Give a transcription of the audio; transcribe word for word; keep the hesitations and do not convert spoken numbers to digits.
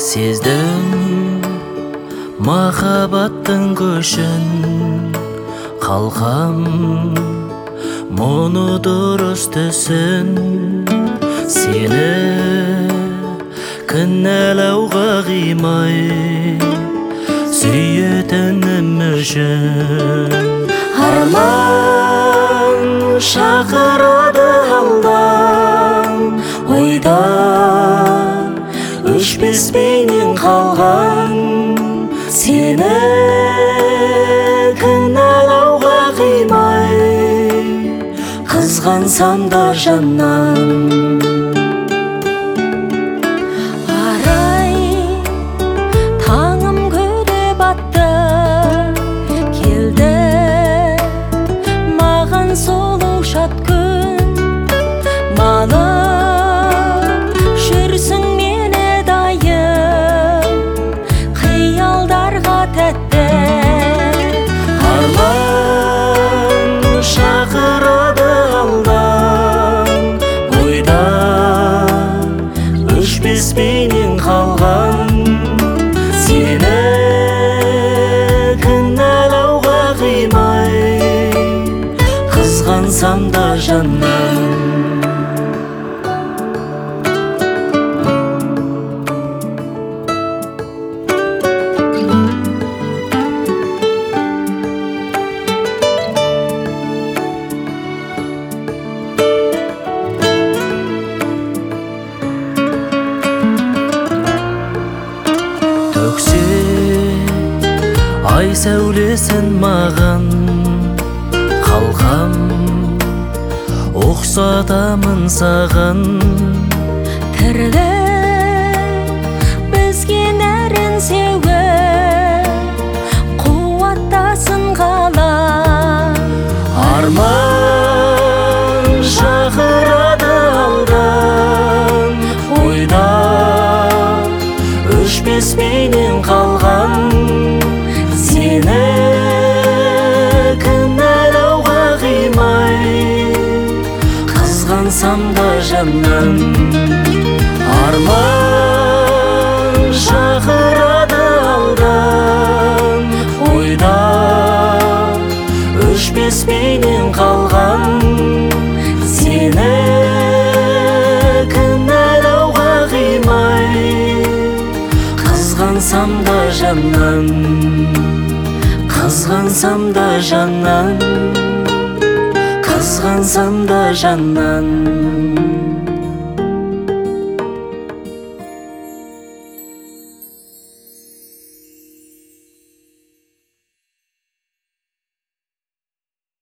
Сездім махаббаттың көшін, қалқам мұны дұрыс түсін. Сені кінәлауға қимай, сүйетінім үшін. Арман шақырады алдан, ойда өшпес бейнең қалған. Сені кінәлауға қимай, қызғансам да жаннан. Арай, таңым көре батты, келді маған сұлу шат күн. Малып жүрсің мені дайым, қиялдарға тәтті. Арман шақырады алдан, ойда өшпес бейнең қалған. Сені кінәлауға қимай, қызғансам да жаннан. Төксе ай сәулесін маған, қалқам ұқсатамын саған. Тірлік бізге нәрін сеуіп, қуаттасын қалам. Арман шақырады алдан, ойда өшпес бейнең қалған. Сені кінәлауға қимай, қызғансам да жаннан. Арман шақырады алдан, ойда өшпес бейнең қалған. Сені кінәлауға қимай, қызғансам да жаннан. Қызғансам да жаннан, қызғансам да жаннан.